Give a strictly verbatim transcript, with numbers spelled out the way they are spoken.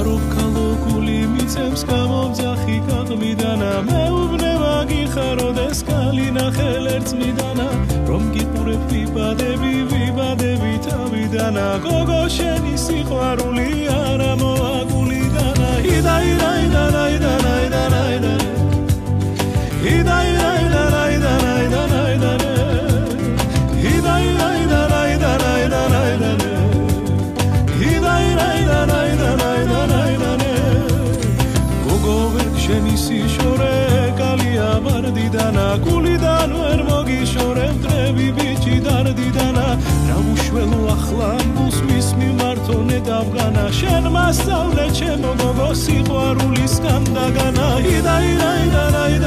კალოკული მიწებს გამომძახი გაღმიდანა მეუბნება გიხაროდეს კალინა ხელერწმიდანა რომ გიყურებ ვიბადები ვიბადები თავიდანა გოგო შენი სიყვარული არა მოაგულიდანა იდა იდა იდა იდა იდა იდა იდა იდა იდა იდა იდა იდა იდა იდა იდა იდა იდა შენი სიშორე კალია ვარდიდანა გულიდან ვერ მოგიშორებ დრები ბიჭი დარდიდანა რა უშველო ახლა ამბულს მის მიმართონე დავღანა შენ მასწავლე ჩემო გოგო სიყვარულის განდაგანა იდა იდა იდა